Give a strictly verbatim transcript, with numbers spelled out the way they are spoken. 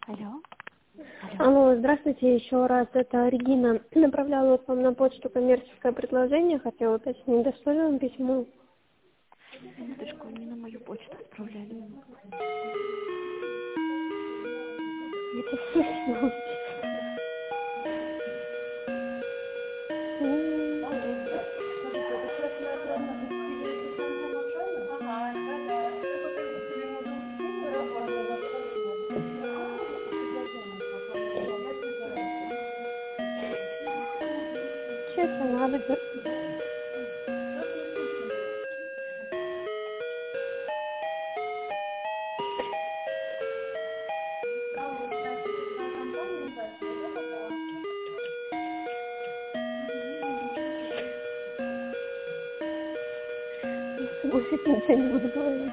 Алло. Алло. Алло, здравствуйте еще раз. Это Регина. Направляла вот вам на почту коммерческое предложение. Хотела уточнить, дошло ли вам письмо? Минуточку, не на мою почту отправляли. Это слышно. Честно, надо. Больше ничего не буду говорить.